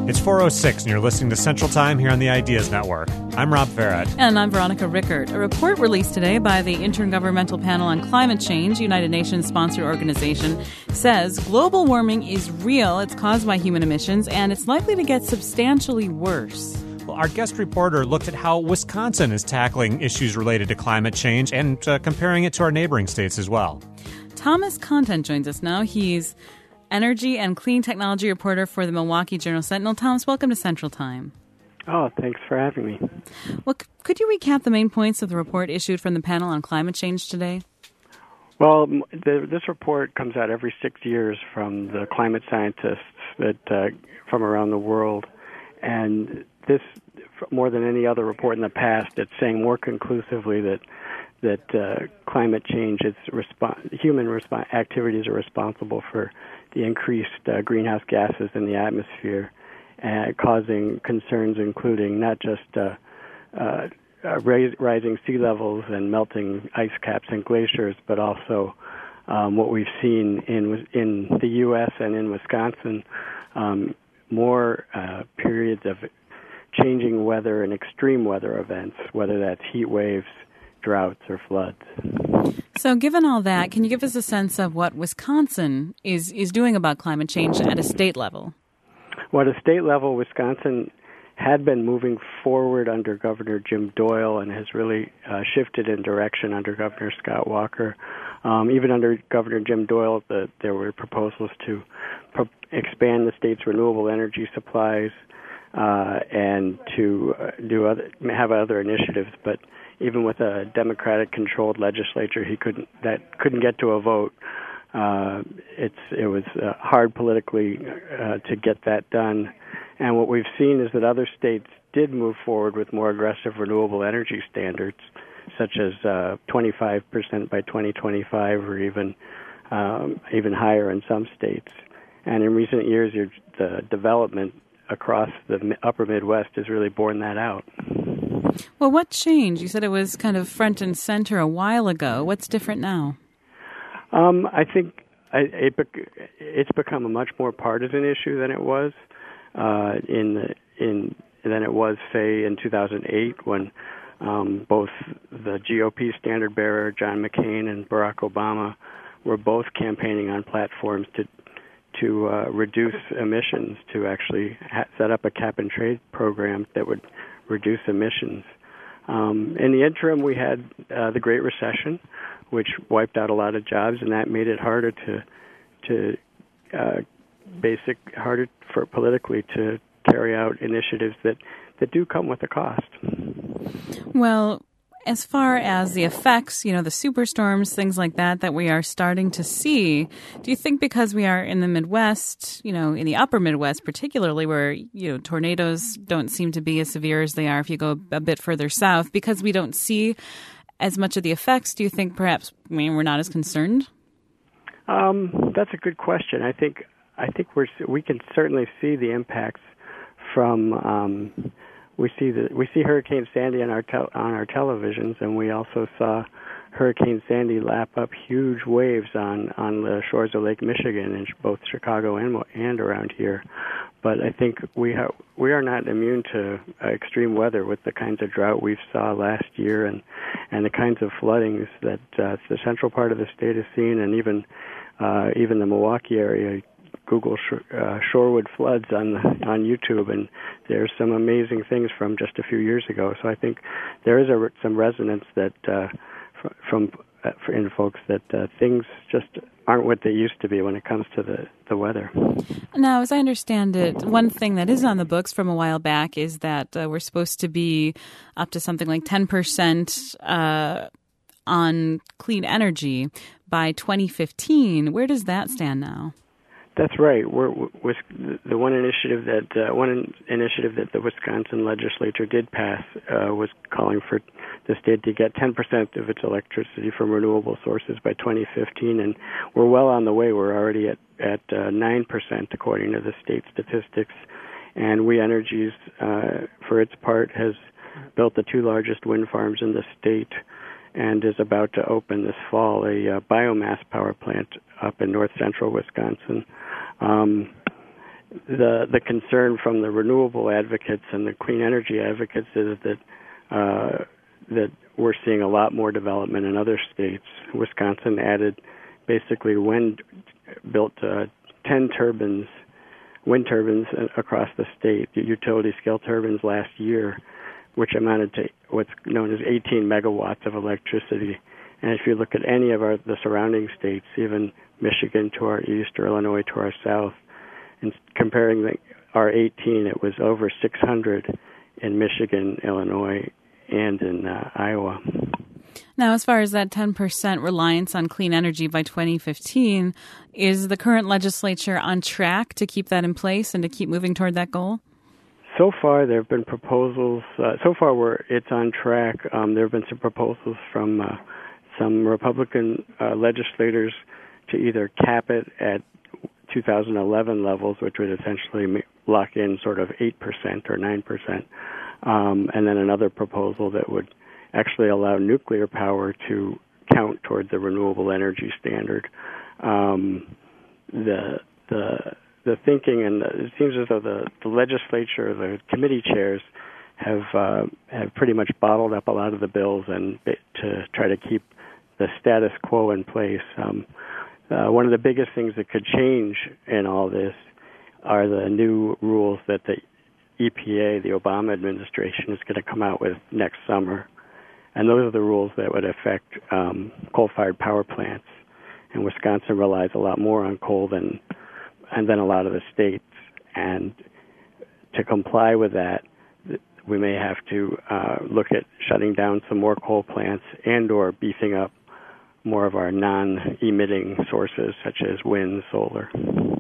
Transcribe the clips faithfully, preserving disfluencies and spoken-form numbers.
It's four oh six, and you're listening to Central Time here on the Ideas Network. I'm Rob Farrett. And I'm Veronica Rickert. A report released today by the Intergovernmental Panel on Climate Change, United Nations-sponsored organization, says global warming is real, it's caused by human emissions, and it's likely to get substantially worse. Well, our guest reporter looked at how Wisconsin is tackling issues related to climate change and uh, comparing it to our neighboring states as well. Thomas Content joins us now. He's energy and clean technology reporter for the Milwaukee Journal-Sentinel. Thomas, welcome to Central Time. Oh, thanks for having me. Well, c- could you recap the main points of the report issued from the panel on climate change today? Well, the, this report comes out every six years from the climate scientists that uh, from around the world, and this, more than any other report in the past, it's saying more conclusively that that uh, climate change, its resp- human resp- activities are responsible for the increased uh, greenhouse gases in the atmosphere, uh, causing concerns including not just uh, uh, uh, rais- rising sea levels and melting ice caps and glaciers, but also um, what we've seen in in the U S and in Wisconsin, um, more uh, periods of changing weather and extreme weather events, whether that's heat waves, droughts, or floods. So given all that, can you give us a sense of what Wisconsin is, is doing about climate change at a state level? Well, at a state level, Wisconsin had been moving forward under Governor Jim Doyle and has really uh, shifted in direction under Governor Scott Walker. Um, even under Governor Jim Doyle, the, there were proposals to pro- expand the state's renewable energy supplies uh, and to uh, do other, have other initiatives, but even with a Democratic-controlled legislature, he couldn't that couldn't get to a vote. Uh, it's it was uh, hard politically uh, to get that done. And what we've seen is that other states did move forward with more aggressive renewable energy standards, such as uh, twenty-five percent by twenty twenty-five, or even um, even higher in some states. And in recent years, your, the development across the upper Midwest has really borne that out. Well, what changed? You said it was kind of front and center a while ago. What's different now? Um, I think I, it, it's become a much more partisan issue than it was uh, in the, in than it was, say, in two thousand eight, when um, both the G O P standard bearer John McCain and Barack Obama were both campaigning on platforms to to uh, reduce emissions, to actually ha- set up a cap and trade program that would reduce emissions. Um, in the interim, we had uh, the Great Recession, which wiped out a lot of jobs, and that made it harder to, to uh, basic harder for politically to carry out initiatives that, that do come with a cost. Well, as far as the effects, you know, the superstorms, things like that, that we are starting to see, do you think because we are in the Midwest, you know, in the upper Midwest particularly, where, you know, tornadoes don't seem to be as severe as they are if you go a bit further south, because we don't see as much of the effects, do you think perhaps, I mean, we're not as concerned? Um, that's a good question. I think I think we're we can certainly see the impacts from um, We see the, we see Hurricane Sandy on our tel- on our televisions, and we also saw Hurricane Sandy lap up huge waves on, on the shores of Lake Michigan in both Chicago and and around here. But I think we ha- we are not immune to uh, extreme weather with the kinds of drought we saw last year and and the kinds of floodings that uh, the central part of the state has seen, and even uh, even the Milwaukee area. Google sh- uh, Shorewood floods on the, on YouTube, and there's some amazing things from just a few years ago. So I think there is a, some resonance that uh, f- from uh, in folks that uh, things just aren't what they used to be when it comes to the, the weather. Now, as I understand it, one thing that is on the books from a while back is that uh, we're supposed to be up to something like ten percent uh, on clean energy by twenty fifteen. Where does that stand now? That's right. We're, with the one initiative that uh, one initiative that the Wisconsin legislature did pass uh, was calling for the state to get ten percent of its electricity from renewable sources by twenty fifteen, and we're well on the way. We're already at at uh, nine percent according to the state statistics, and We Energies, uh, for its part, has built the two largest wind farms in the state, and is about to open this fall a uh, biomass power plant up in north central Wisconsin. Um, the the concern from the renewable advocates and the clean energy advocates is that uh, that we're seeing a lot more development in other states. Wisconsin added basically wind built uh, ten turbines, wind turbines across the state, utility scale turbines last year, which amounted to what's known as eighteen megawatts of electricity. And if you look at any of our the surrounding states, even Michigan to our east or Illinois to our south, and comparing the, our eighteen, it was over six hundred in Michigan, Illinois, and in uh, Iowa. Now, as far as that ten percent reliance on clean energy by twenty fifteen, is the current legislature on track to keep that in place and to keep moving toward that goal? So far, there have been proposals. Uh, so far, we're, it's on track. Um, there have been some proposals from uh, some Republican uh, legislators to either cap it at two thousand eleven levels, which would essentially lock in sort of eight percent or nine percent, um, and then another proposal that would actually allow nuclear power to count toward the renewable energy standard. Um, the the the thinking, and the, it seems as though the, the legislature, the committee chairs, have uh, have pretty much bottled up a lot of the bills and to try to keep the status quo in place. Um, uh, one of the biggest things that could change in all this are the new rules that the E P A, the Obama administration, is going to come out with next summer. And those are the rules that would affect um, coal-fired power plants. And Wisconsin relies a lot more on coal than and than a lot of the states. And to comply with that, we may have to uh, look at shutting down some more coal plants and or beefing up more of our non-emitting sources, such as wind, solar.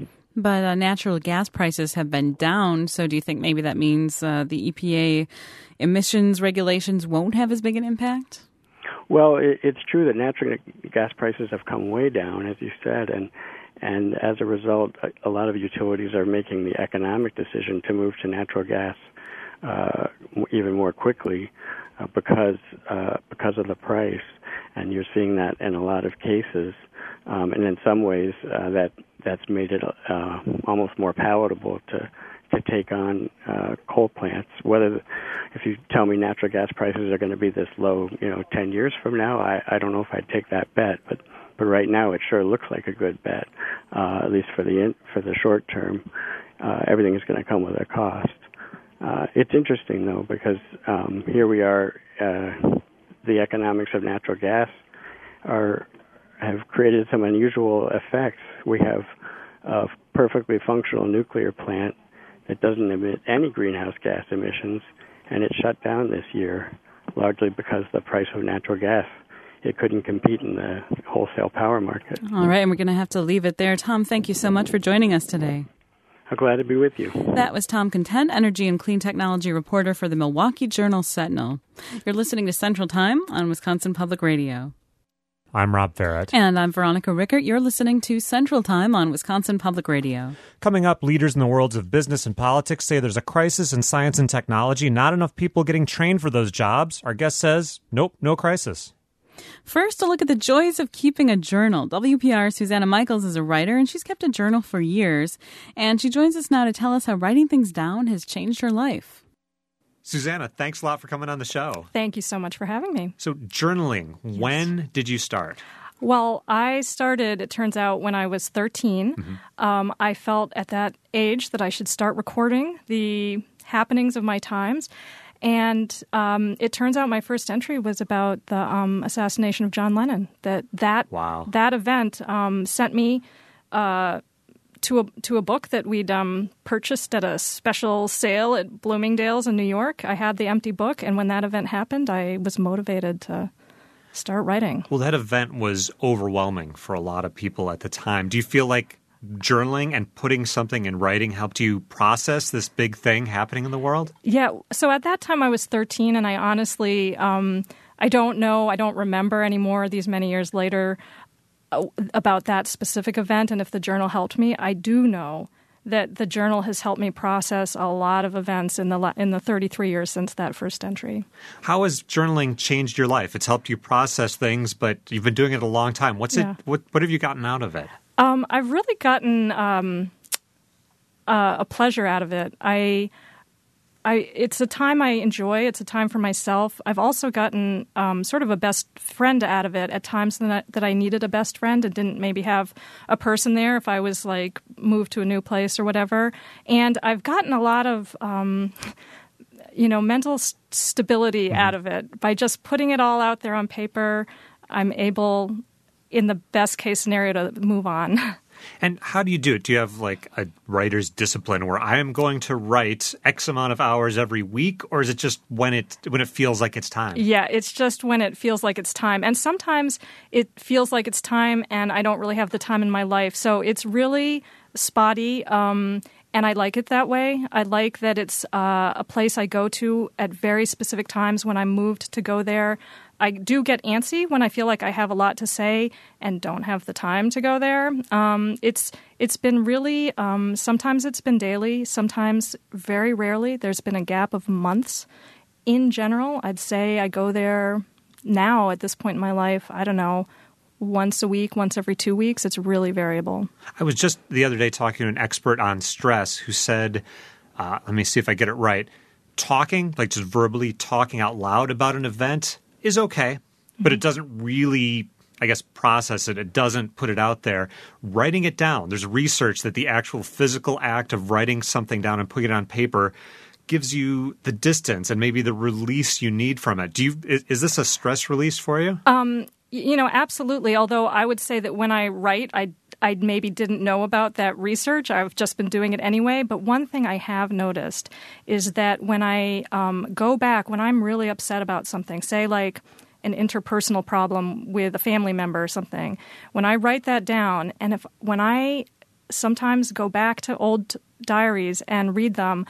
But uh, natural gas prices have been down, so do you think maybe that means uh, the E P A emissions regulations won't have as big an impact? Well, it, it's true that natural gas prices have come way down, as you said, and and as a result, a, a lot of utilities are making the economic decision to move to natural gas uh, even more quickly uh, because uh, because of the price, and you're seeing that in a lot of cases, um, and in some ways uh, that that's made it uh, almost more palatable to to take on uh, coal plants. Whether, if you tell me natural gas prices are going to be this low, you know, ten years from now, I, I don't know if I'd take that bet. But but right now, it sure looks like a good bet, uh, at least for the in, for the short term. Uh, everything is going to come with a cost. Uh, it's interesting though, because um, here we are. Uh, the economics of natural gas are have created some unusual effects. We have a perfectly functional nuclear plant that doesn't emit any greenhouse gas emissions, and it shut down this year, largely because the price of natural gas, it couldn't compete in the wholesale power market. All right, and we're going to have to leave it there. Tom, thank you so much for joining us today. I'm glad to be with you. That was Tom Content, energy and clean technology reporter for the Milwaukee Journal-Sentinel. You're listening to Central Time on Wisconsin Public Radio. I'm Rob Farrett. And I'm Veronica Rickert. You're listening to Central Time on Wisconsin Public Radio. Coming up, leaders in the worlds of business and politics say there's a crisis in science and technology, not enough people getting trained for those jobs. Our guest says, nope, no crisis. First, a look at the joys of keeping a journal. W P R's Susanna Michaels is a writer, and she's kept a journal for years. And she joins us now to tell us how writing things down has changed her life. Susanna, thanks a lot for coming on the show. Thank you so much for having me. So journaling, yes. When did you start? Well, I started, it turns out, when I was thirteen. Mm-hmm. Um, I felt at that age that I should start recording the happenings of my times. And um, it turns out my first entry was about the um, assassination of John Lennon. That that wow. that event um, sent me uh, to a to a book that we'd um, purchased at a special sale at Bloomingdale's in New York. I had the empty book, and when that event happened, I was motivated to start writing. Well, that event was overwhelming for a lot of people at the time. Do you feel like journaling and putting something in writing helped you process this big thing happening in the world? Yeah. So at that time I was thirteen, and I honestly, um, I don't know, I don't remember anymore these many years later uh, about that specific event and if the journal helped me. I do know that the journal has helped me process a lot of events in the in the thirty-three years since that first entry. How has journaling changed your life? It's helped you process things, but you've been doing it a long time. What's yeah. it? What, what have you gotten out of it? Um, I've really gotten um, uh, a pleasure out of it. I, I, it's a time I enjoy. It's a time for myself. I've also gotten um, sort of a best friend out of it at times that I, that I needed a best friend and didn't maybe have a person there if I was like moved to a new place or whatever. And I've gotten a lot of, um, you know, mental st- stability mm-hmm. out of it by just putting it all out there on paper. I'm able, in the best case scenario, to move on. And how do you do it? Do you have like a writer's discipline where I am going to write X amount of hours every week, or is it just when it when it feels like it's time? Yeah, it's just when it feels like it's time. And sometimes it feels like it's time and I don't really have the time in my life. So it's really spotty, um, and I like it that way. I like that it's uh, a place I go to at very specific times when I'm moved to go there. I do get antsy when I feel like I have a lot to say and don't have the time to go there. Um, it's it's been really, um, sometimes it's been daily, sometimes very rarely. There's been a gap of months. In general, I'd say I go there now at this point in my life, I don't know, once a week, once every two weeks. It's really variable. I was just the other day talking to an expert on stress who said, uh, let me see if I get it right, talking, like just verbally talking out loud about an event is okay, but it doesn't really, I guess, process it. It doesn't put it out there. Writing it down, there's research that the actual physical act of writing something down and putting it on paper gives you the distance and maybe the release you need from it. Do you? Is, is this a stress release for you? Um, you know, absolutely. Although I would say that when I write, I I maybe didn't know about that research. I've just been doing it anyway. But one thing I have noticed is that when I um, go back, when I'm really upset about something, say like an interpersonal problem with a family member or something, when I write that down, and if when I sometimes go back to old diaries and read them,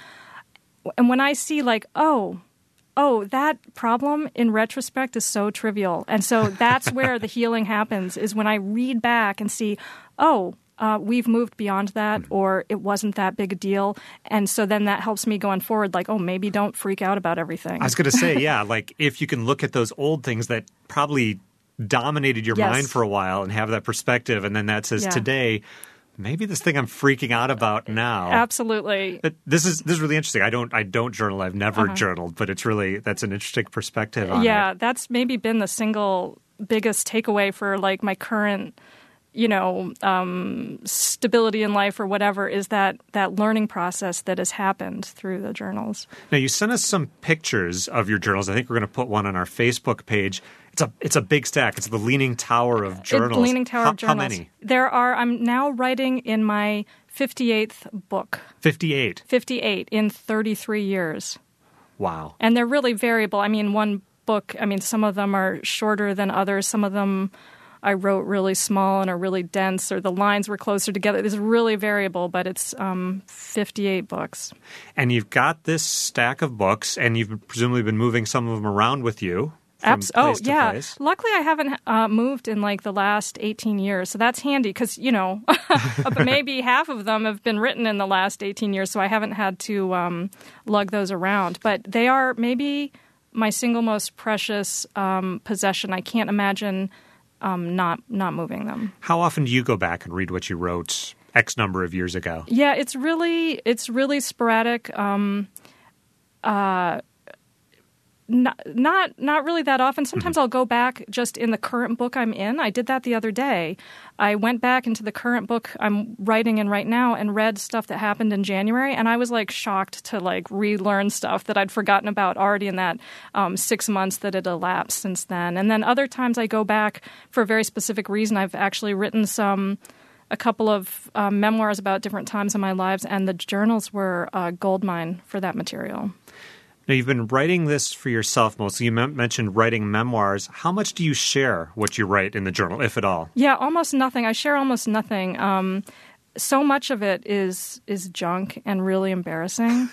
and when I see like, oh, oh, that problem in retrospect is so trivial. And so that's where the healing happens, is when I read back and see, oh, uh, we've moved beyond that, or it wasn't that big a deal. And so then that helps me going forward, like, oh, maybe don't freak out about everything. I was going to say, yeah, like if you can look at those old things that probably dominated your yes. mind for a while and have that perspective, and then that says yeah. today, maybe this thing I'm freaking out about now. Absolutely. But this is this is really interesting. I don't I don't journal. I've never uh-huh. journaled, but it's really that's an interesting perspective on yeah, it. Yeah, that's maybe been the single biggest takeaway for like my current, you know, um, stability in life or whatever, is that that learning process that has happened through the journals. Now, you sent us some pictures of your journals. I think we're going to put one on our Facebook page. It's a it's a big stack. It's the Leaning Tower of journals. It's Leaning Tower how, of journals. How many? There are. I'm now writing in my fifty-eighth book. fifty-eight. fifty-eight in thirty-three years. Wow. And they're really variable. I mean, one book. I mean, some of them are shorter than others. Some of them I wrote really small and are really dense, or the lines were closer together. It's really variable, but it's um, fifty-eight books. And you've got this stack of books, and you've presumably been moving some of them around with you. Abs- oh, yeah. Place. Luckily, I haven't uh, moved in like the last eighteen years, so that's handy because, you know, maybe half of them have been written in the last eighteen years, so I haven't had to um, lug those around. But they are maybe my single most precious um, possession. I can't imagine um, not not moving them. How often do you go back and read what you wrote X number of years ago? Yeah, it's really it's really sporadic. Um, uh, Not, not not really that often. Sometimes mm-hmm. I'll go back just in the current book I'm in. I did that the other day. I went back into the current book I'm writing in right now and read stuff that happened in January, and I was like shocked to like relearn stuff that I'd forgotten about already in that um, six months that had elapsed since then. And then other times I go back for a very specific reason. I've actually written some a couple of um, memoirs about different times in my lives, and the journals were a goldmine for that material. Now, you've been writing this for yourself mostly. You m- mentioned writing memoirs. How much do you share what you write in the journal, if at all? Yeah, almost nothing. I share almost nothing. Um, so much of it is is junk and really embarrassing.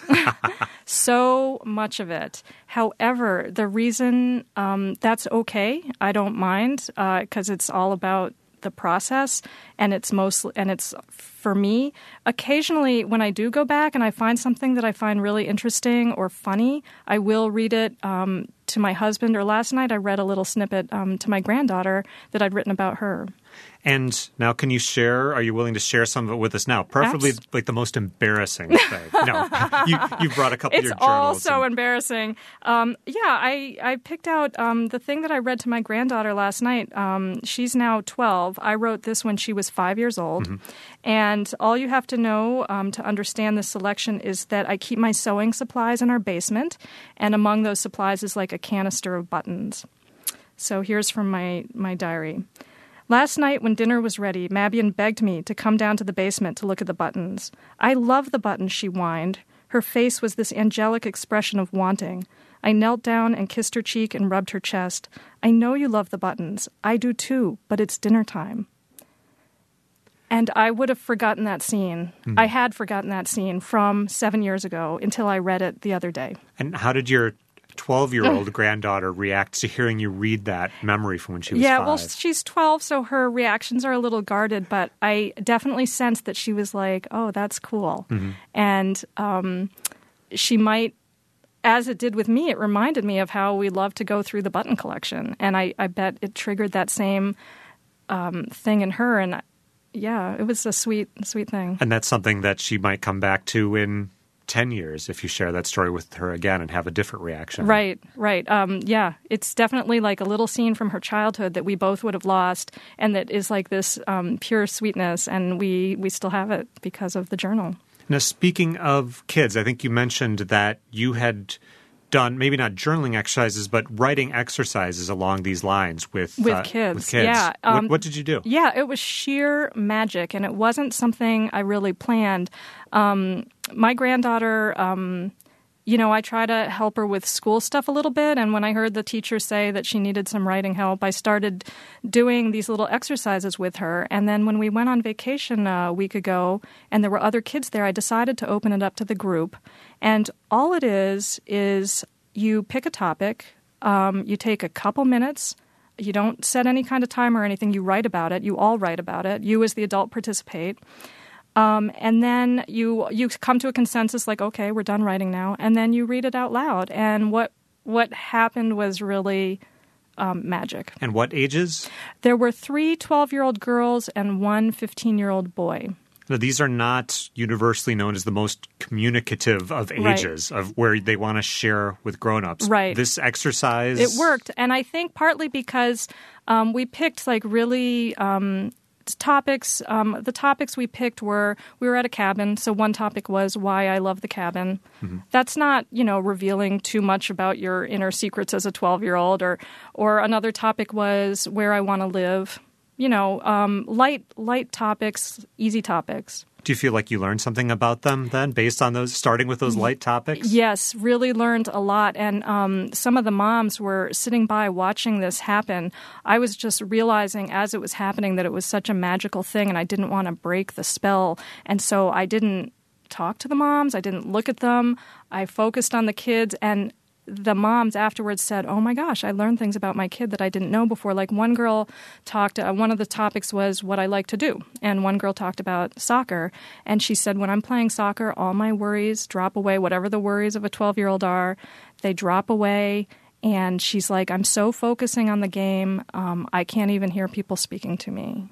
So much of it. However, the reason um, that's okay, I don't mind, because uh, it's all about the process, and it's mostly and it's for me. Occasionally, when I do go back and I find something that I find really interesting or funny, I will read it um, to my husband. Or last night, I read a little snippet um, to my granddaughter that I'd written about her. And now can you share, are you willing to share some of it with us now? Preferably Abs- like the most embarrassing thing. No, you, you brought a couple it's of your journals. It's all so and... embarrassing. Um, yeah, I, I picked out um, the thing that I read to my granddaughter last night. Um, she's now twelve. I wrote this when she was five years old. Mm-hmm. And all you have to know um, to understand this selection is that I keep my sewing supplies in our basement. And among those supplies is like a canister of buttons. So here's from my, my diary. Last night when dinner was ready, Mabien begged me to come down to the basement to look at the buttons. I love the buttons, she whined. Her face was this angelic expression of wanting. I knelt down and kissed her cheek and rubbed her chest. I know you love the buttons. I do too, but it's dinner time. And I would have forgotten that scene. Mm. I had forgotten that scene from seven years ago until I read it the other day. And how did your twelve-year-old granddaughter react to hearing you read that memory from when she was yeah, five? Yeah, well, she's twelve, so her reactions are a little guarded, but I definitely sensed that she was like, oh, that's cool. Mm-hmm. And um, she might, as it did with me, it reminded me of how we love to go through the button collection. And I, I bet it triggered that same um, thing in her. And yeah, it was a sweet, sweet thing. And that's something that she might come back to in ten years if you share that story with her again and have a different reaction. Right, right. Um, yeah, it's definitely like a little scene from her childhood that we both would have lost and that is like this um, pure sweetness, and we, we still have it because of the journal. Now, speaking of kids, I think you mentioned that you had done maybe not journaling exercises, but writing exercises along these lines with, with, uh, kids. with kids. Yeah. Um, what, what did you do? Yeah, it was sheer magic, and it wasn't something I really planned. Um, my granddaughter, um, you know, I try to help her with school stuff a little bit, and when I heard the teacher say that she needed some writing help, I started doing these little exercises with her. And then when we went on vacation a week ago and there were other kids there, I decided to open it up to the group. And all it is is you pick a topic, um, you take a couple minutes, you don't set any kind of timer or anything, you write about it, you all write about it, you as the adult participate. Um, and then you you come to a consensus like, okay, we're done writing now. And then you read it out loud. And what what happened was really um, magic. And what ages? There were three twelve-year-old girls and one fifteen-year-old boy. Now, these are not universally known as the most communicative of ages, right, of where they want to share with grown-ups. Right. This exercise... It worked. And I think partly because um, we picked like really... Um, topics um, the topics we picked were we were at a cabin, so one topic was why I love the cabin. Mm-hmm. That's not, you know, revealing too much about your inner secrets as a twelve-year-old. Or or another topic was where I want to live. You know, um, light light topics, easy topics. Do you feel like you learned something about them then, based on those, starting with those light topics? Yes, really learned a lot. And um, some of the moms were sitting by watching this happen. I was just realizing as it was happening that it was such a magical thing, and I didn't want to break the spell. And so I didn't talk to the moms. I didn't look at them. I focused on the kids, and the moms afterwards said, oh my gosh, I learned things about my kid that I didn't know before. Like one girl talked, uh, one of the topics was what I like to do. And one girl talked about soccer. And she said, when I'm playing soccer, all my worries drop away, whatever the worries of a twelve-year-old are, they drop away. And she's like, I'm so focusing on the game, um, I can't even hear people speaking to me.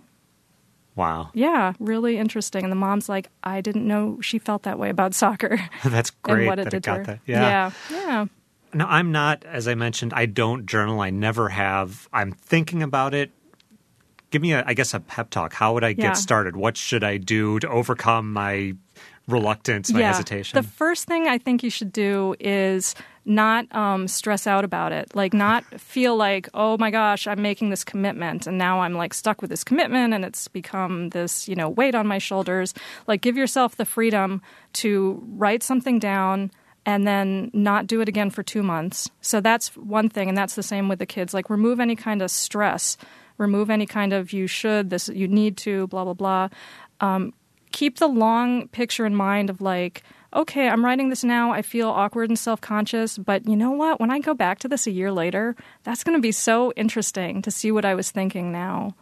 Wow. Yeah, really interesting. And the mom's like, I didn't know she felt that way about soccer. That's great and what it that did it got to her. that. Yeah. Yeah. Yeah. No, I'm not, as I mentioned, I don't journal. I never have. I'm thinking about it. Give me, a, I guess, a pep talk. How would I get yeah. started? What should I do to overcome my reluctance, my yeah. hesitation? The first thing I think you should do is not um, stress out about it. Like not feel like, oh my gosh, I'm making this commitment and now I'm like stuck with this commitment and it's become this, you know, weight on my shoulders. Like give yourself the freedom to write something down and then not do it again for two months. So that's one thing, and that's the same with the kids. Like remove any kind of stress, remove any kind of you should, this you need to, blah, blah, blah. Um, keep the long picture in mind of like, okay, I'm writing this now, I feel awkward and self-conscious, but you know what? When I go back to this a year later, that's going to be so interesting to see what I was thinking now.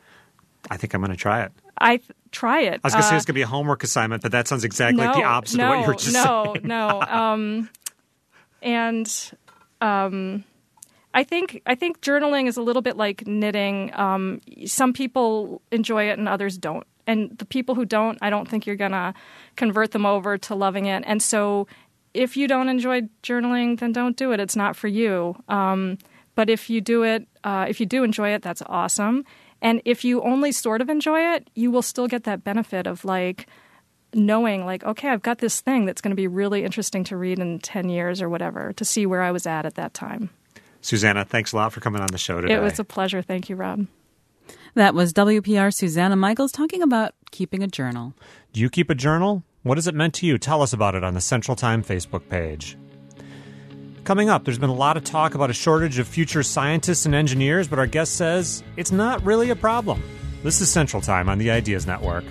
I think I'm going to try it. I th- try it. I was going to uh, say it's going to be a homework assignment, but that sounds exactly no, like the opposite no, of what you were just no, saying. No, no. Um, and um, I think I think journaling is a little bit like knitting. Um, some people enjoy it and others don't. And the people who don't, I don't think you're going to convert them over to loving it. And so if you don't enjoy journaling, then don't do it. It's not for you. Um, but if you do it, uh, if you do enjoy it, that's awesome. And if you only sort of enjoy it, you will still get that benefit of like knowing like, okay, I've got this thing that's going to be really interesting to read in ten years or whatever, to see where I was at at that time. Susanna, thanks a lot for coming on the show today. It was a pleasure. Thank you, Rob. That was W P R's Susanna Michaels talking about keeping a journal. Do you keep a journal? What has it meant to you? Tell us about it on the Central Time Facebook page. Coming up, there's been a lot of talk about a shortage of future scientists and engineers, but our guest says it's not really a problem. This is Central Time on the Ideas Network.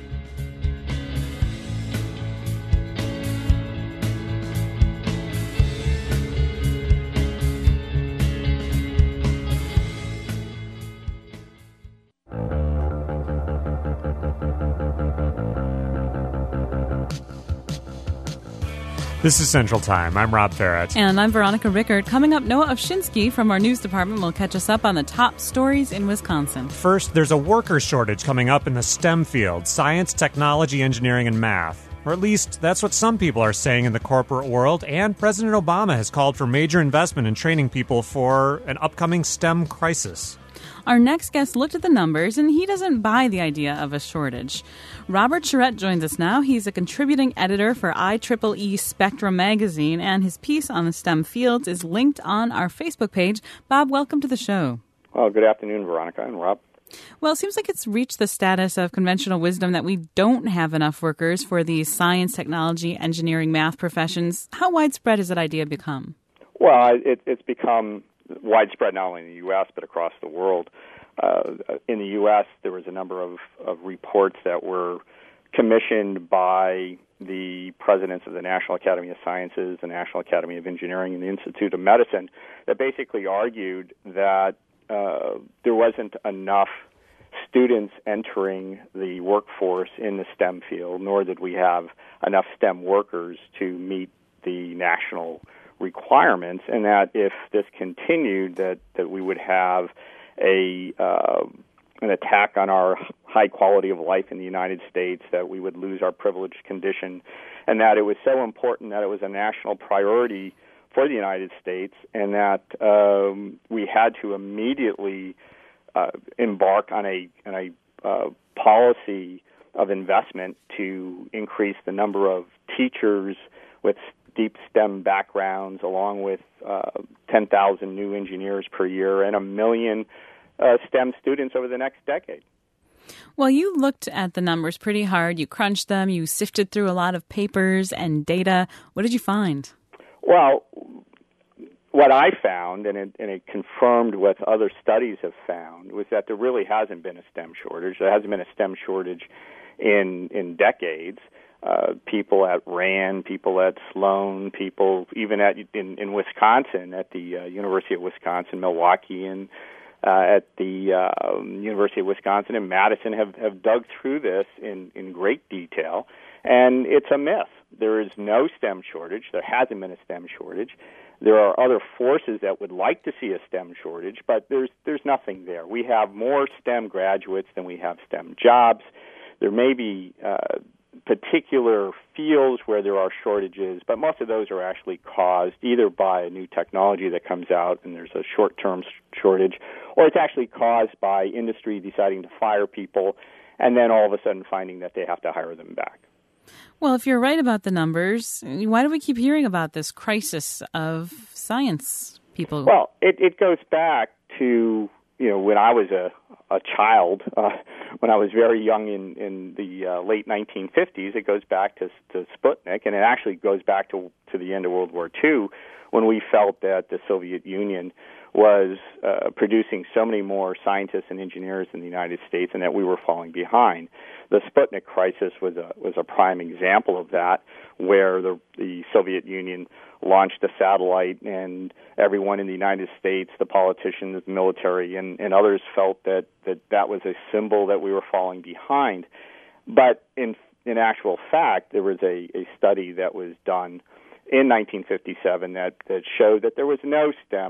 This is Central Time. I'm Rob Farrett. And I'm Veronica Rickert. Coming up, Noah Ovshinsky from our news department will catch us up on the top stories in Wisconsin. First, there's a worker shortage coming up in the STEM field: science, technology, engineering, and math. Or at least, that's what some people are saying in the corporate world. And President Obama has called for major investment in training people for an upcoming STEM crisis. Our next guest looked at the numbers, and he doesn't buy the idea of a shortage. Robert Charette joins us now. He's a contributing editor for I triple E Spectrum magazine, and his piece on the STEM fields is linked on our Facebook page. Bob, welcome to the show. Well, good afternoon, Veronica and Rob. Well, it seems like it's reached the status of conventional wisdom that we don't have enough workers for these science, technology, engineering, math professions. How widespread has that idea become? Well, it, it's become widespread not only in the U S but across the world. Uh, in the U S, there was a number of, of reports that were commissioned by the presidents of the National Academy of Sciences, the National Academy of Engineering, and the Institute of Medicine that basically argued that uh, there wasn't enough students entering the workforce in the STEM field, nor did we have enough STEM workers to meet the national requirements, and that if this continued, that, that we would have a uh, an attack on our high quality of life in the United States, that we would lose our privileged condition, and that it was so important that it was a national priority for the United States, and that um, we had to immediately uh, embark on a, on a uh, policy of investment to increase the number of teachers with deep STEM backgrounds, along with uh, ten thousand new engineers per year and a million uh, STEM students over the next decade. Well, you looked at the numbers pretty hard. You crunched them. You sifted through a lot of papers and data. What did you find? Well, what I found, and it, and it confirmed what other studies have found, was that there really hasn't been a STEM shortage. There hasn't been a STEM shortage in in decades. Uh, people at Rand, people at Sloan, people even at in, in Wisconsin, at the uh, University of Wisconsin, Milwaukee, and uh, at the uh, University of Wisconsin in Madison have, have dug through this in, in great detail, and it's a myth. There is no STEM shortage. There hasn't been a STEM shortage. There are other forces that would like to see a STEM shortage, but there's there's nothing there. We have more STEM graduates than we have STEM jobs. There may be uh, particular fields where there are shortages, but most of those are actually caused either by a new technology that comes out and there's a short-term shortage, or it's actually caused by industry deciding to fire people and then all of a sudden finding that they have to hire them back. Well, if you're right about the numbers, why do we keep hearing about this crisis of science people? Well, it, it goes back to, you know, when I was a, a child, uh, when I was very young in, in the uh, late nineteen fifties, it goes back to, to Sputnik, and it actually goes back to, to the end of World War Two, when we felt that the Soviet Union was uh, producing so many more scientists and engineers in the United States, and that we were falling behind. The Sputnik crisis was a was a prime example of that, where the the Soviet Union launched a satellite, and everyone in the United States, the politicians, the military, and, and others felt that, that that was a symbol that we were falling behind. But in in actual fact, there was a, a study that was done in nineteen fifty-seven that, that showed that there was no STEM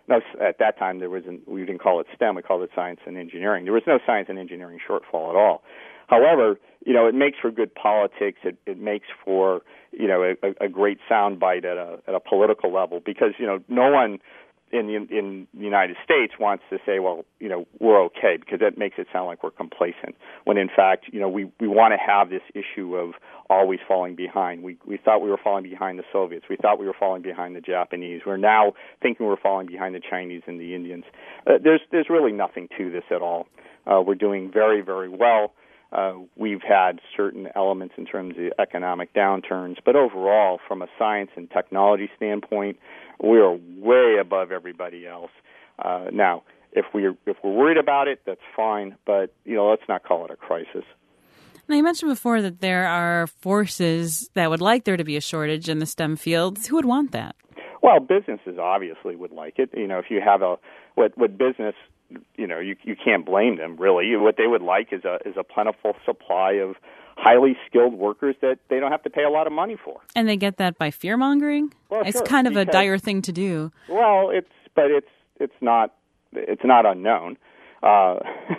no, at that time there wasn't. We didn't call it STEM. We called it science and engineering. There was no science and engineering shortfall at all. However, you know, it makes for good politics. It, it makes for, you know, a, a great soundbite at a at a political level, because, you know, no one in the, in the United States wants to say, well, you know, we're okay, because that makes it sound like we're complacent, when in fact, you know, we, we want to have this issue of always falling behind. We we thought we were falling behind the Soviets. We thought we were falling behind the Japanese. We're now thinking we're falling behind the Chinese and the Indians. Uh, there's there's really nothing to this at all. Uh, we're doing very, very well. Uh, we've had certain elements in terms of economic downturns, but overall, from a science and technology standpoint, we are way above everybody else. Uh, now, if we're if we're worried about it, that's fine, but you know, let's not call it a crisis. Now, you mentioned before that there are forces that would like there to be a shortage in the STEM fields. Who would want that? Well, businesses obviously would like it. You know, if you have a what what business, you know, you you can't blame them really. What they would like is a is a plentiful supply of highly skilled workers that they don't have to pay a lot of money for. And they get that by fear mongering? Well, it's sure, kind of because, a dire thing to do. Well, it's but it's it's not it's not unknown. Uh,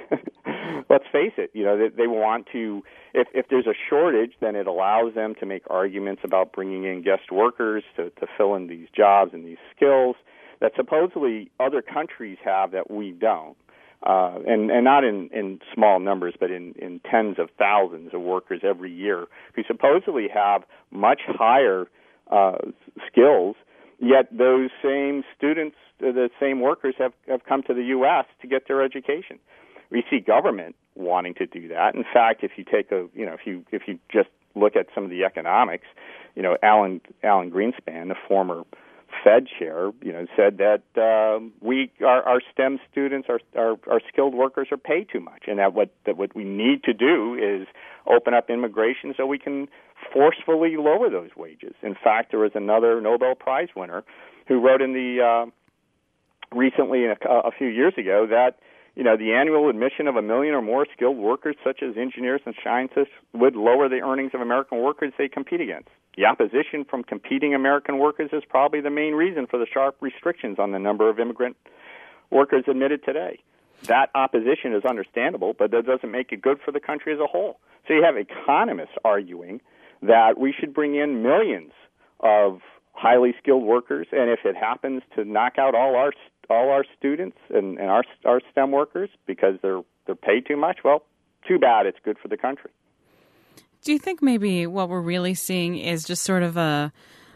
let's face it, you know, they, they want to, if, if there's a shortage, then it allows them to make arguments about bringing in guest workers to, to fill in these jobs and these skills that supposedly other countries have that we don't. Uh, and, and not in, in small numbers, but in, in tens of thousands of workers every year who supposedly have much higher uh, skills, yet those same students, the same workers have, have come to the U S to get their education. We see government wanting to do that. In fact, if you take a, you know, if you if you just look at some of the economics, you know, Alan Alan Greenspan, the former Fed chair, you know, said that uh, we our, our STEM students, our, our our skilled workers, are paid too much, and that what that what we need to do is open up immigration so we can forcefully lower those wages. In fact, there was another Nobel Prize winner who wrote in the uh, recently, a, a few years ago, that you know the annual admission of a million or more skilled workers, such as engineers and scientists, would lower the earnings of American workers they compete against. The opposition from competing American workers is probably the main reason for the sharp restrictions on the number of immigrant workers admitted today. That opposition is understandable, but that doesn't make it good for the country as a whole. So you have economists arguing that we should bring in millions of highly skilled workers, and if it happens to knock out all our all our students and, and our our STEM workers because they're they're paid too much, well, too bad. It's good for the country. Do you think maybe what we're really seeing is just sort of a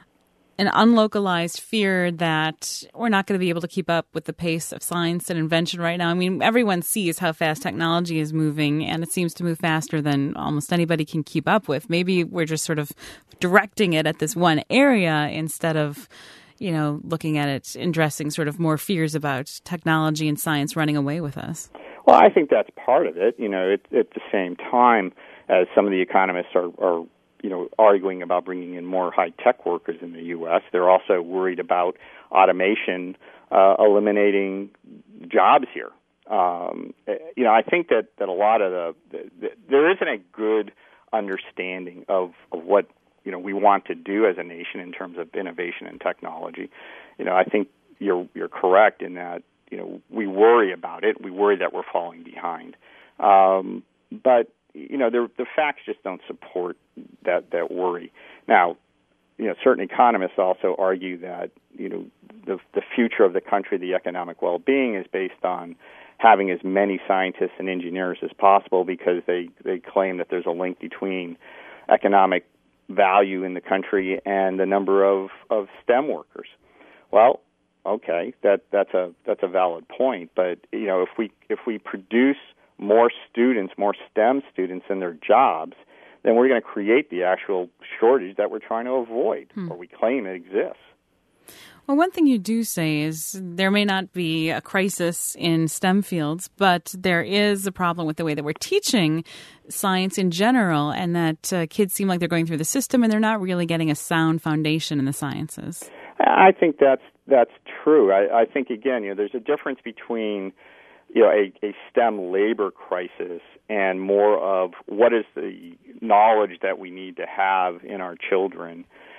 an unlocalized fear that we're not going to be able to keep up with the pace of science and invention right now? I mean, everyone sees how fast technology is moving, and it seems to move faster than almost anybody can keep up with. Maybe we're just sort of directing it at this one area instead of, you know, looking at it and addressing sort of more fears about technology and science running away with us. Well, I think that's part of it. You know, it, at the same time as some of the economists are, are you know, arguing about bringing in more high-tech workers in the U S, they're also worried about automation uh, eliminating jobs here. Um, you know, I think that, that a lot of the, the, the there isn't a good understanding of, of what, you know, we want to do as a nation in terms of innovation and technology. You know, I think you're you're correct in that, you know, we worry about it. We worry that we're falling behind. Um, but you know, the, the facts just don't support that, that worry. Now, you know, certain economists also argue that, you know, the, the future of the country, the economic well-being, is based on having as many scientists and engineers as possible because they, they claim that there's a link between economic value in the country and the number of, of STEM workers. Well, okay, that, that's a that's a valid point, but, you know, if we if we produce more students, more STEM students in their jobs, then we're going to create the actual shortage that we're trying to avoid, hmm. or we claim it exists. Well, one thing you do say is there may not be a crisis in STEM fields, but there is a problem with the way that we're teaching science in general, and that uh, kids seem like they're going through the system and they're not really getting a sound foundation in the sciences. I think that's that's true. I, I think, again, you know, there's a difference between you know, a, a STEM labor crisis and more of what is the knowledge that we need to have in our children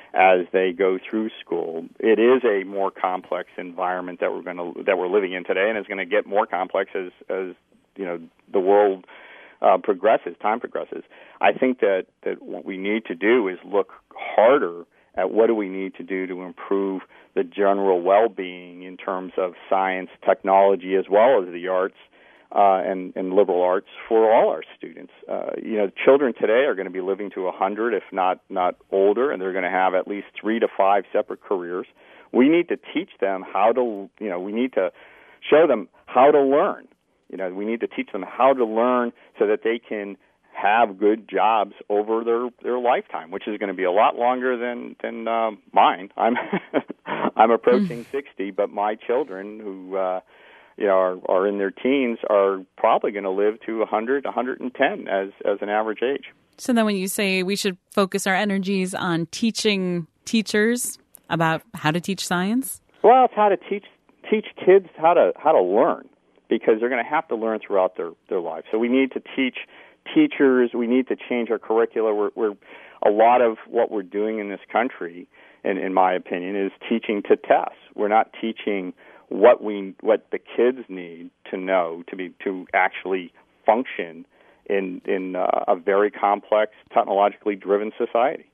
as they go through school. It is a more complex environment that we're going to that we're living in today, and it's going to get more complex as as you know the world uh, progresses, time progresses. I think that that what we need to do is look harder at what do we need to do to improve the general well-being in terms of science, technology, as well as the arts. Uh, and, and liberal arts for all our students. Uh, you know, children today are going to be living to one hundred, if not not older, and they're going to have at least three to five separate careers. We need to teach them how to, you know, we need to show them how to learn. You know, we need to teach them how to learn so that they can have good jobs over their, their lifetime, which is going to be a lot longer than than uh, mine. I'm I'm approaching mm. sixty, but my children who uh, you know, are, are in their teens are probably going to live to one hundred, one hundred ten as as an average age. So then when you say we should focus our energies on teaching teachers about how to teach science? Well, it's how to teach teach kids how to how to learn, because they're going to have to learn throughout their, their life. So we need to teach teachers. We need to change our curricula. We're, we're a lot of what we're doing in this country, in, in my opinion, is teaching to test. We're not teaching what we what the kids need to know to be to actually function in in uh, a very complex, technologically driven society.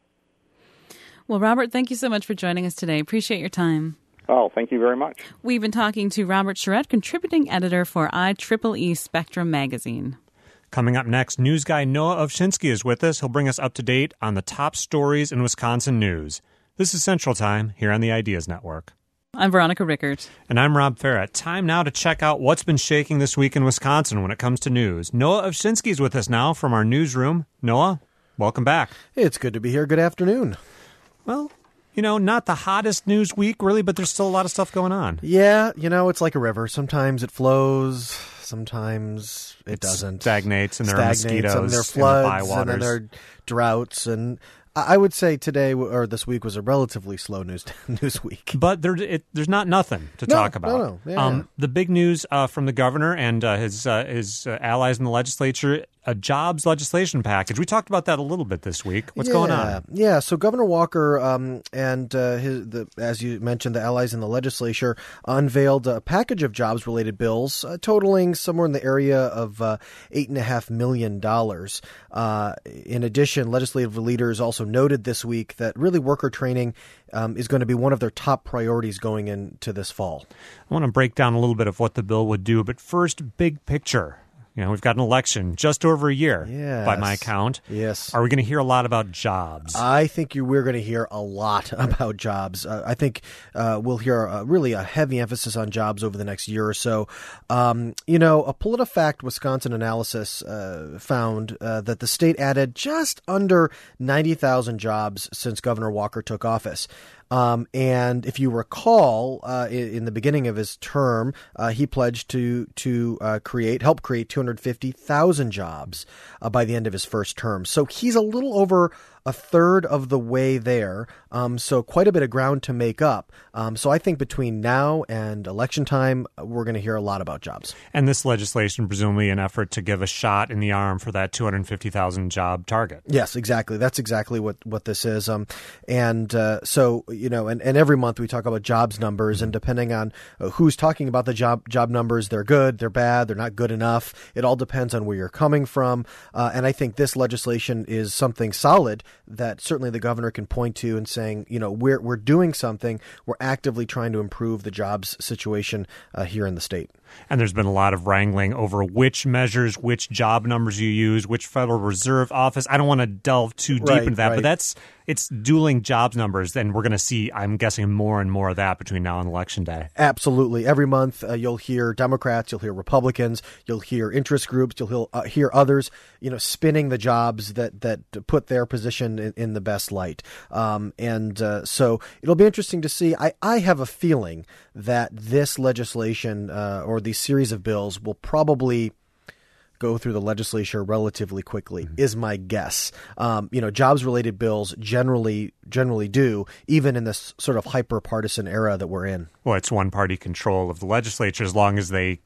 Well, Robert, thank you so much for joining us today. Appreciate your time. Oh, thank you very much. We've been talking to Robert Charette, contributing editor for I triple E Spectrum magazine. Coming up next, news guy Noah Ovchinsky is with us. He'll bring us up to date on the top stories in Wisconsin news. This is Central Time here on the Ideas Network. I'm Veronica Rickert. And I'm Rob Farrett. Time now to check out what's been shaking this week in Wisconsin when it comes to news. Noah Ovchinsky is with us now from our newsroom. Noah, welcome back. It's good to be here. Good afternoon. Well, you know, not the hottest news week, really, but there's still a lot of stuff going on. Yeah, you know, it's like a river. Sometimes it flows, sometimes it, it doesn't. Stagnates, and there Stagnates, are mosquitoes, and there are floods, and, and then there are droughts, and I would say today or this week was a relatively slow news news week. But there, it, there's not nothing to no, talk about. No, no. Yeah, um, yeah. The big news uh, from the governor and uh, his uh, his uh, allies in the legislature, a jobs legislation package. We talked about that a little bit this week. What's yeah, going on? Yeah, so Governor Walker um, and uh, his, the, as you mentioned, the allies in the legislature unveiled a package of jobs-related bills uh, totaling somewhere in the area of uh, eight point five million dollars. Uh, in addition, legislative leaders also noted this week that really worker training um, is going to be one of their top priorities going into this fall. I want to break down a little bit of what the bill would do, but first, big picture. You know, we've got an election just over a year, yes. by my count. Yes. Are we going to hear a lot about jobs? I think you, we're going to hear a lot about jobs. Uh, I think uh, we'll hear a, really a heavy emphasis on jobs over the next year or so. Um, you know, a PolitiFact Wisconsin analysis uh, found uh, that the state added just under ninety thousand jobs since Governor Walker took office. Um, and if you recall, uh, in, in the beginning of his term, uh, he pledged to to uh, create, help create two hundred fifty thousand jobs uh, by the end of his first term. So he's a little over a third of the way there. Um, so quite a bit of ground to make up. Um, so I think between now and election time, we're going to hear a lot about jobs. And this legislation, presumably an effort to give a shot in the arm for that two hundred fifty thousand job target. Yes, exactly. That's exactly what, what this is. Um, and uh, so, you know, and, and every month we talk about jobs numbers, and depending on uh, who's talking about the job job numbers, they're good, they're bad, they're not good enough. It all depends on where you're coming from. Uh, and I think this legislation is something solid that certainly the governor can point to and saying, you know, we're we're doing something. We're actively trying to improve the jobs situation uh, here in the state. And there's been a lot of wrangling over which measures, which job numbers you use, which Federal Reserve office. I don't want to delve too deep right, into that, right. but that's it's dueling jobs numbers, and we're going to see, I'm guessing, more and more of that between now and Election Day. Absolutely. Every month uh, you'll hear Democrats, you'll hear Republicans, you'll hear interest groups, you'll hear, uh, hear others, you know, spinning the jobs that that put their position in, in the best light. Um, and uh, so it'll be interesting to see. I, I have a feeling that this legislation uh, or these series of bills will probably go through the legislature relatively quickly, mm-hmm. is my guess. Um, you know, jobs-related bills generally generally do, even in this sort of hyper-partisan era that we're in. Well, it's one-party control of the legislature as long as they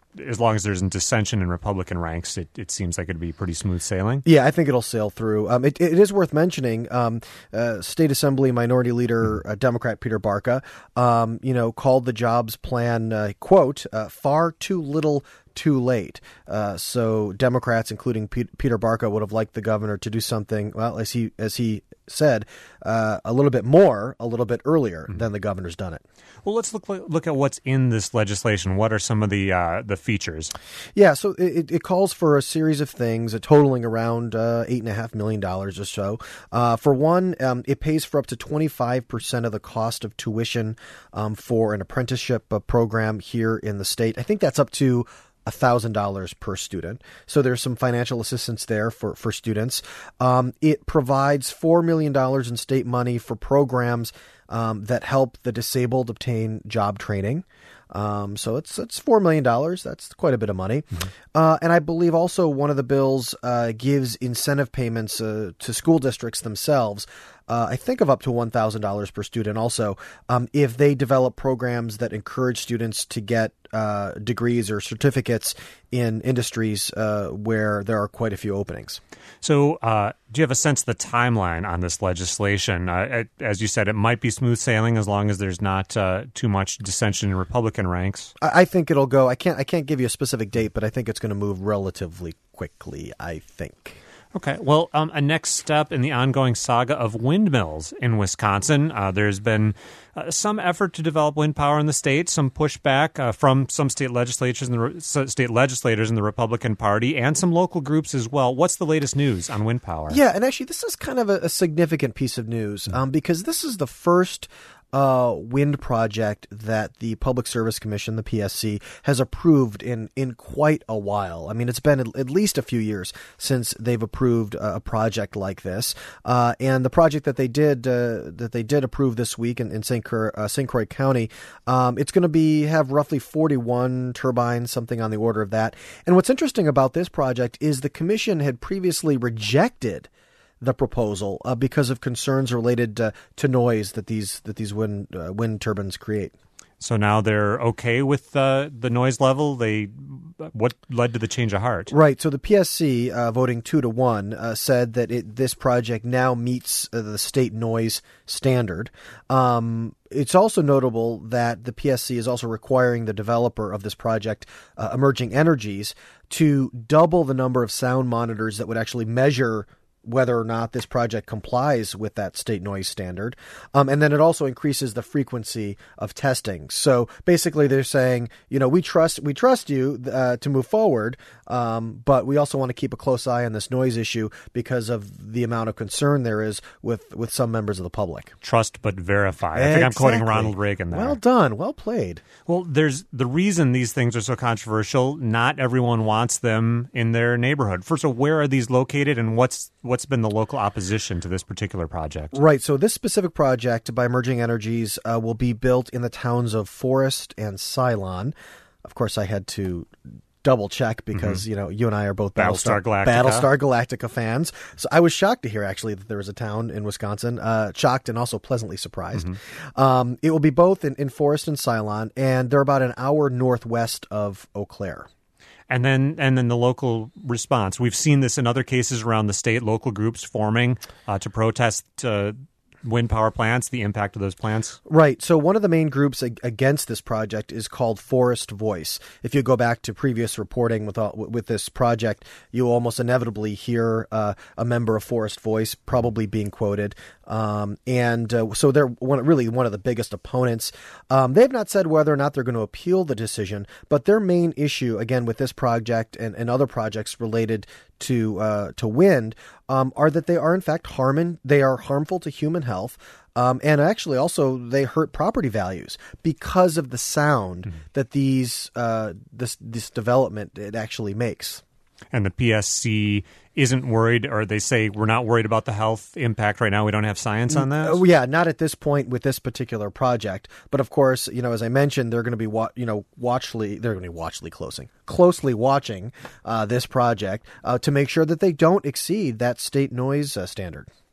as long as there's dissension in Republican ranks, it, it seems like it'd be pretty smooth sailing. Yeah, I think it'll sail through. Um, it, it is worth mentioning. Um, uh, State Assembly Minority Leader uh, Democrat Peter Barca, um, you know, called the jobs plan uh, quote uh, far too little, too late. Uh, so Democrats, including P- Peter Barca, would have liked the governor to do something. Well, as he as he said, uh, a little bit more, a little bit earlier mm-hmm. than the governor's done it. Well, let's look look at what's in this legislation. What are some of the uh, the features? Yeah, so it, it calls for a series of things, uh, totaling around uh, eight and a half million dollars or so. Uh, for one, um, it pays for up to twenty five percent of the cost of tuition um, for an apprenticeship uh, program here in the state. I think that's up to one thousand dollars per student. So there's some financial assistance there for, for students. Um, it provides four million dollars in state money for programs um, that help the disabled obtain job training. Um, so it's it's four million dollars. That's quite a bit of money. Mm-hmm. Uh, and I believe also one of the bills uh, gives incentive payments uh, to school districts themselves. Uh, I think of up to one thousand dollars per student also um, if they develop programs that encourage students to get uh, degrees or certificates in industries uh, where there are quite a few openings. So uh, do you have a sense of the timeline on this legislation? Uh, as you said, it might be smooth sailing as long as there's not uh, too much dissension in Republican ranks. I, I think it'll go. I can't. I can't give you a specific date, but I think it's going to move relatively quickly, I think. Okay. Well, um, a next step in the ongoing saga of windmills in Wisconsin. Uh, there's been uh, some effort to develop wind power in the state, some pushback uh, from some state legislatures and the re- state legislators in the Republican Party, and some local groups as well. What's the latest news on wind power? Yeah, and actually, this is kind of a, a significant piece of news um, because this is the first Uh, wind project that the Public Service Commission, the P S C, has approved in, in quite a while. I mean, it's been at, at least a few years since they've approved a, a project like this. Uh, and the project that they did uh, that they did approve this week in, in Saint Croix, uh, Saint Croix County, um, it's going to be have roughly forty-one turbines, something on the order of that. And what's interesting about this project is the commission had previously rejected the proposal uh, because of concerns related uh, to noise that these that these wind uh, wind turbines create. So now they're okay with uh, the noise level. They what led to the change of heart? Right. So the P S C, uh, voting two to one, uh, said that it, this project now meets uh, the state noise standard. Um, it's also notable that the P S C is also requiring the developer of this project, uh, Emerging Energies, to double the number of sound monitors that would actually measure whether or not this project complies with that state noise standard. Um, and then it also increases the frequency of testing. So basically they're saying, you know, we trust we trust you uh, to move forward, um, but we also want to keep a close eye on this noise issue because of the amount of concern there is with, with some members of the public. Trust but verify. I Exactly. think I'm quoting Ronald Reagan there. Well done. Well played. Well, there's the reason these things are so controversial. Not everyone wants them in their neighborhood. First of all, where are these located and what's What's been the local opposition to this particular project? Right. So this specific project by Emerging Energies uh, will be built in the towns of Forest and Ceylon. Of course, I had to double check because, mm-hmm. you know, you and I are both Battlestar, Battlestar Galactica. Battlestar Galactica fans. So I was shocked to hear actually that there was a town in Wisconsin, uh, shocked and also pleasantly surprised. Mm-hmm. Um, it will be both in, in Forest and Ceylon, and they're about an hour northwest of Eau Claire. And then and then the local response. We've seen this in other cases around the state, local groups forming uh, to protest uh, wind power plants, the impact of those plants. Right. So one of the main groups ag- against this project is called Forest Voice. If you go back to previous reporting with all, with this project, you almost inevitably hear uh, a member of Forest Voice probably being quoted. Um, and uh, so they're one, really one of the biggest opponents. Um, they have not said whether or not they're going to appeal the decision, but their main issue, again, with this project and, and other projects related to uh, to wind, um, are that they are in fact harming. They are harmful to human health, um, and actually also they hurt property values because of the sound mm-hmm. that these uh, this this development it actually makes. And the P S C isn't worried, or they say we're not worried about the health impact right now. We don't have science on that. Oh, yeah, not at this point with this particular project. But of course, you know, as I mentioned, they're going to be, wa- you know, watchly. They're going to be watchly closing, closely watching uh, this project uh, to make sure that they don't exceed that state noise uh, standard.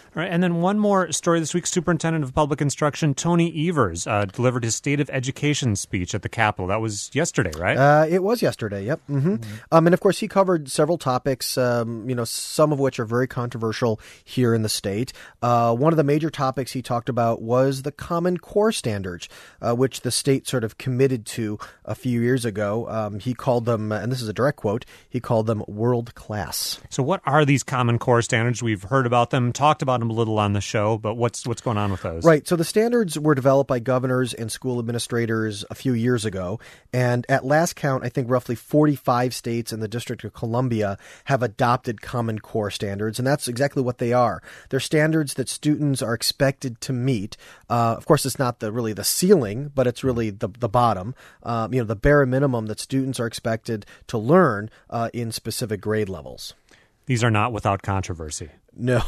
All right, and then one more story this week. Superintendent of Public Instruction Tony Evers uh, delivered his State of Education speech at the Capitol. That was yesterday, right? Uh, it was yesterday, yep. Mm-hmm. Mm-hmm. Um, and, of course, he covered several topics, um, you know, some of which are very controversial here in the state. Uh, one of the major topics he talked about was the Common Core standards, uh, which the state sort of committed to a few years ago. Um, he called them, and this is a direct quote, he called them world class. So what are these Common Core standards? We've heard about them, talked about them a little on the show, but what's what's going on with those? Right. So the standards were developed by governors and school administrators a few years ago. And at last count, I think roughly forty-five states in the District of Columbia have adopted Common Core standards. And that's exactly what they are. They're standards that students are expected to meet. Uh, of course, it's not the really the ceiling, but it's really the, the bottom, um, you know, the bare minimum that students are expected to learn uh, in specific grade levels. These are not without controversy. No,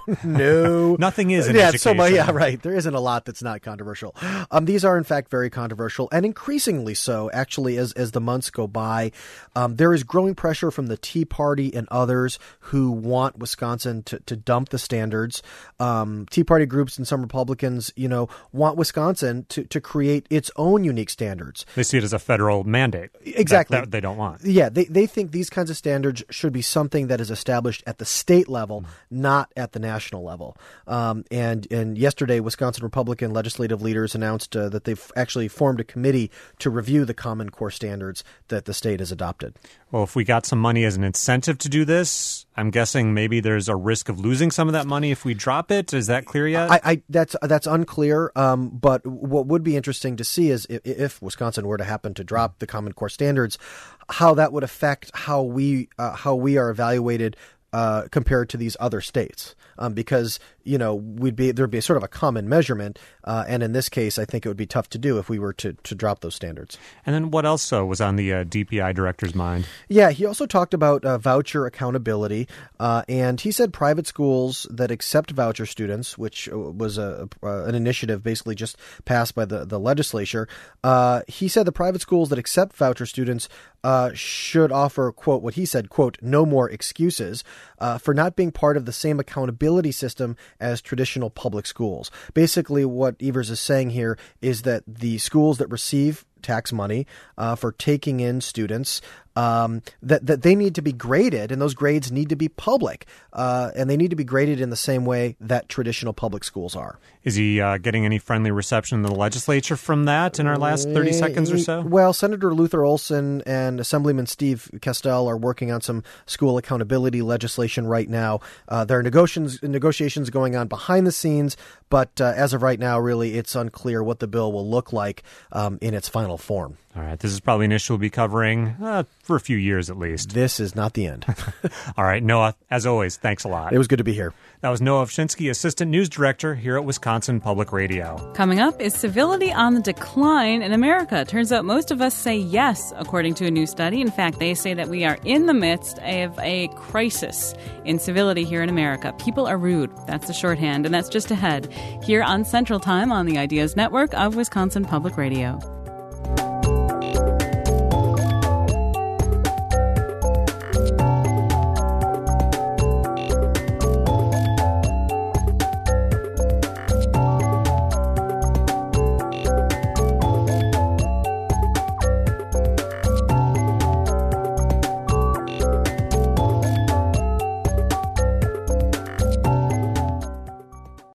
no. Nothing is in yeah, education. So, yeah, right. There isn't a lot that's not controversial. Um, these are, in fact, very controversial, and increasingly so, actually, as, as the months go by. Um, there is growing pressure from the Tea Party and others who want Wisconsin to, to dump the standards. Um, Tea Party groups and some Republicans, you know, want Wisconsin to, to create its own unique standards. They see it as a federal mandate. Exactly. That, that they don't want. Yeah, they, they think these kinds of standards should be something that is established at the state level, mm-hmm. not at the national level. Um, and, and yesterday, Wisconsin Republican legislative leaders announced uh, that they've actually formed a committee to review the Common Core standards that the state has adopted. Well, if we got some money as an incentive to do this, I'm guessing maybe there's a risk of losing some of that money if we drop it. Is that clear yet? I, I that's that's unclear. Um, but what would be interesting to see is if, if Wisconsin were to happen to drop the Common Core standards, how that would affect how we uh, how we are evaluated uh, compared to these other states. Um, because, you know, we'd be there'd be sort of a common measurement. Uh, and in this case, I think it would be tough to do if we were to, to drop those standards. And then what else uh, was on the uh, D P I director's mind? Yeah, he also talked about uh, voucher accountability. Uh, and he said private schools that accept voucher students, which was a, uh, an initiative basically just passed by the, the legislature. Uh, he said the private schools that accept voucher students uh, should offer, quote, what he said, quote, no more excuses uh, for not being part of the same accountability system as traditional public schools. Basically, what Evers is saying here is that the schools that receive tax money uh, for taking in students, um, that, that they need to be graded, and those grades need to be public, uh, and they need to be graded in the same way that traditional public schools are. Is he uh, getting any friendly reception in the legislature from that in our last thirty seconds or so? Well, Senator Luther Olson and Assemblyman Steve Castell are working on some school accountability legislation right now. Uh, there are negotiations, negotiations going on behind the scenes, but uh, as of right now, really, it's unclear what the bill will look like um, in its final form. All right. This is probably an issue we'll be covering uh, for a few years at least. This is not the end. All right. Noah, as always, thanks a lot. It was good to be here. That was Noah Ovchinsky, Assistant News Director here at Wisconsin Public Radio. Coming up, is civility on the decline in America? Turns out most of us say yes, according to a new study. In fact, they say that we are in the midst of a crisis in civility here in America. People are rude. That's the shorthand, and that's just ahead here on Central Time on the Ideas Network of Wisconsin Public Radio.